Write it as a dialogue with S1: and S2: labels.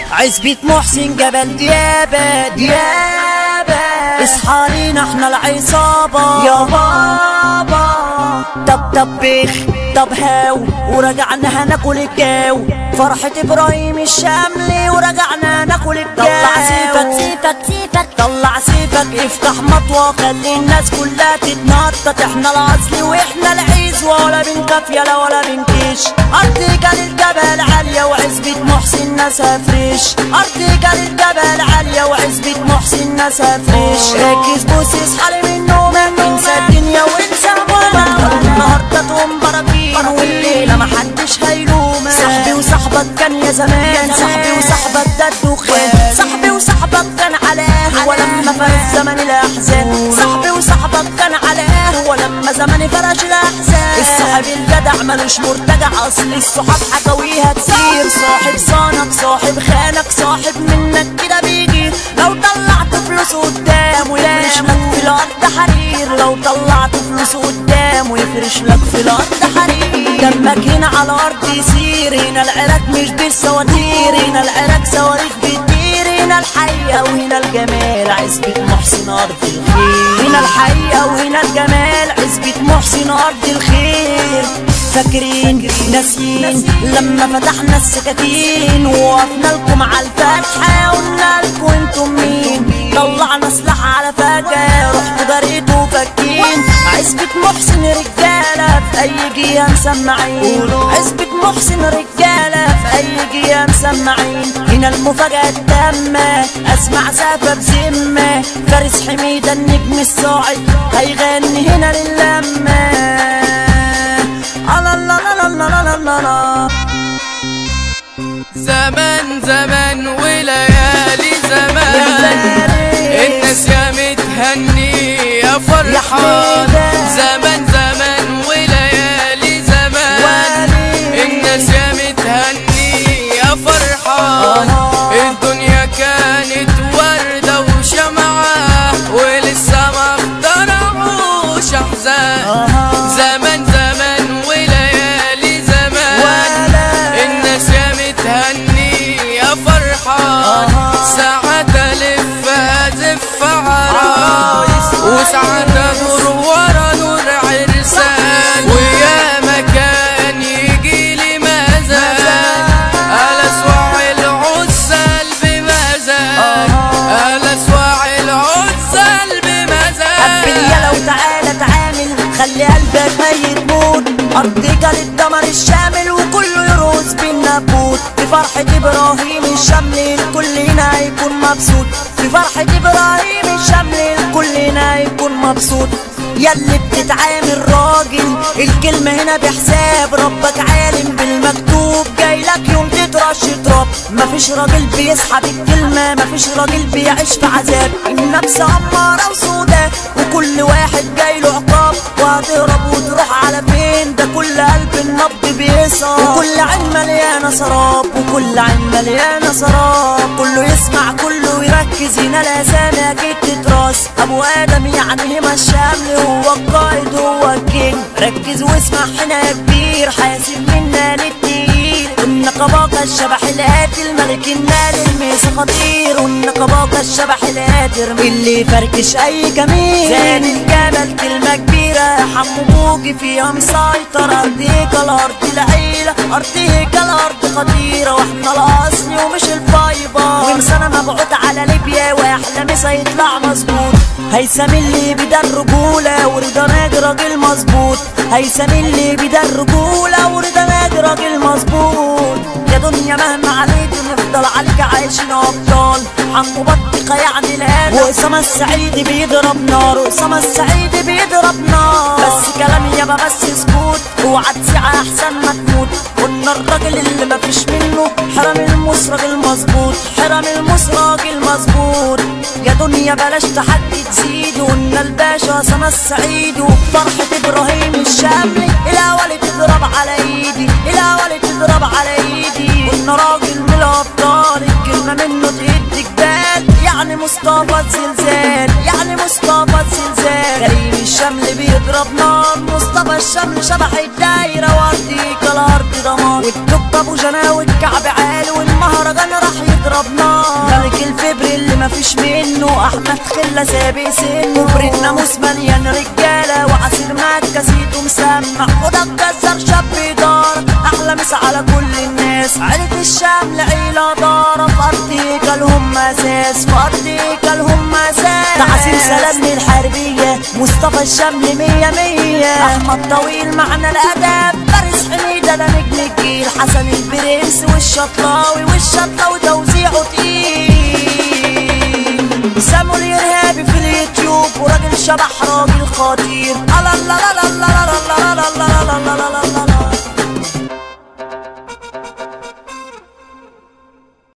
S1: عزبة محسن جبل ديابة ديابة، اصحى لينا احنا العصابة يا بابا. طب بيخ طب هاو ورجعنا هناكل الجو، فرحة ابراهيم الشاملي ورجعنا ناكل الجو. طلع سيفك طلع سيفك افتح مطوة خلي الناس كلها تتنطط، احنا الاصل واحنا العيز ولا بنكف يلا ولا بنكش. ارض جال الجبل عالية وعزبة محسن ناسها فريش، ارض جال الجبل عالية وعزبة محسن ناسها فريش. ركز بوس اصحى من نومك، انسى الدنيا وانسى همومك، النهارده تقوم براكين والليلة محدش هيلومك. صاحبي وصاحبك كان يا زمان، صاحبي وصاحبك ده الدخان، صاحبي وصاحبك كان على قهوة لما فرش زمن الاحزان، صاحبي وصاحبك كان على قهوة لما زمن فرش الاحزان. الصاحب الجدع ملوش مرتجع، اصل الصحاب حكاويها كتير، صاحب صانك صاحب خانك صاحب منك كده بيجي، لو طلعت فلوس قدامه يفرش لك في الارض حرير، لو طلعت فلوس قدامه يفرش لك في الارض حرير. دمك هنا على الارض يسير، هنا العراك مش بالسواتير، هنا العراك صواريخ بتطير، هنا الحقيقة وهنا الجمال عزبة محسن ارض الخير، هنا الحقيقة وهنا الجمال عزبة محسن ارض الخير. فاكرين ناسيين لما فتحنا السكاكين ووقفنا لكم على الفتحة قلنا لكم انتم مين، طلعنا سلاح على فجأة رحتوا جريتوا فاكين. عزبة محسن رجالة في اي جهة مسمعين، عزبة محسن رجالة في اي جهة مسمعين. هنا المفاجأة التامة اسمع سافة بذمة، فارس حميدة النجم الصاعد هيغني هنا للمة.
S2: زمان زمان وليالي زمان، الناس يا متهني يا فرحان. زمان زمان وليالي زمان، الناس يا متهني يا فرحان. الدنيا كانت وردة وشمعة ولسه ما اخترعوش احزان. زمان زمان وليالي زمان، الناس يا متهني يا فرحان. ساعات الف ازف عرايس وساعات ادور ورا نور عرسان، ويا مكان يجيلي مزاج على سواع العزال بمزاج، على سواع العزال بمزاج.
S1: قبل يلا وتعالى تعامل خلي قلبك ميت موت، ارض جال الدمر الشامل وكله يرقص بالنبوت. في فرحة ابراهيم الشاملي الكل هنا هيكون مبسوط، في فرحة ابراهيم الشاملي الكل هنا هيكون مبسوط. ياللي بتتعامل راجل الكلمة هنا بحساب، ربك عالم بالمكتوب جايلك يوم تترش تراب. مفيش راجل بيسحب الكلمة، مفيش راجل بيعيش في عذاب، النفس أمارة وسودة وكل واحد جايله عقاب. وهتهرب وتروح على فين؟ ده كل قلب النبض بيصاب، وكل عين مليانة سراب، وكل عين مليانة سراب. كله يسمع كله يركز، هنا الأسامي أكيد تتراس. أبو آدم يعني هما الشامل هو القائد هو الكينج، ركز واسمع هنا يا كبير حاسب منا للتقيل. والنقباقة الشبح القاتل ملك النار الميس خطير، والنقباقة الشبح القاتل اللي فركش أي كمين. زاد الجبل كلمة كبيرة حمو بوجي فيها مسيطر، أرضيك الأرض العيلة أرضيك الأرض خطيرة، واحنا الأصل ومش الفايبر. ومسانة مبعوث على ليبيا وأحلى مسا يطلع مظبوط. هيثم اللي بدا الرجولة ورضا ناجي راجل مظبوط، هيثم اللي بدا الرجولة ورضا ناجي راجل مظبوط. يا دنيا مهما عليك نفضل عليك عايشين أبطال، حمو بطيخة يعني الآن وأسامة السعيدي بيضرب نار، وأسامة السعيدي بيضرب نار. بس كلامي يابا بس سكوت، اوعى تسيع أحسن ما تموت. قلنا الراجل اللي مفيش منه حرام الموس راجل مظبوط، حرام الموس راجل مظبوط. يا دنيا بلاش تحدي تزيد، وقلنا الباشا أسامة السعيدي وبفرحة إبراهيم الشاملي الأول تضرب على إيدي، الأول تضرب على إيدي. قلنا راجل من الأبطال الكلمة منه تهد جبال، يعني مصطفى الزلزال، يعني مصطفى الزلزال. كريم الشاملي بيضرب نار، مصطفى الشاملي شبح الدايرة وأرضيك الأرض دمار. والدب أبو جناوي الكعب عالي والمهرجان راح تضرب نار. ملك الفبر اللي مفيش منه احمد خلة سابق سنه. كبر الناموس مليان رجالة وعصير مكة سيده مسمع. وده الجزار شاب دار احلى مسا على كل الناس. عيلة الشمل عيلة دارة في ارض هيكلهم اساس. في ارض هيكلهم اساس. تعسير سلام للحربية مصطفى الشمل مية مية. احمد طويل معنى الاداب. فارس حميدة ده نجم الجيل. حسن البرنس والشطلاوي توزيعه تقيل. سامو الارهابي في اليوتيوب وراجل شبح راجل خطير. الله الله الله الله الله الله الله الله الله الله.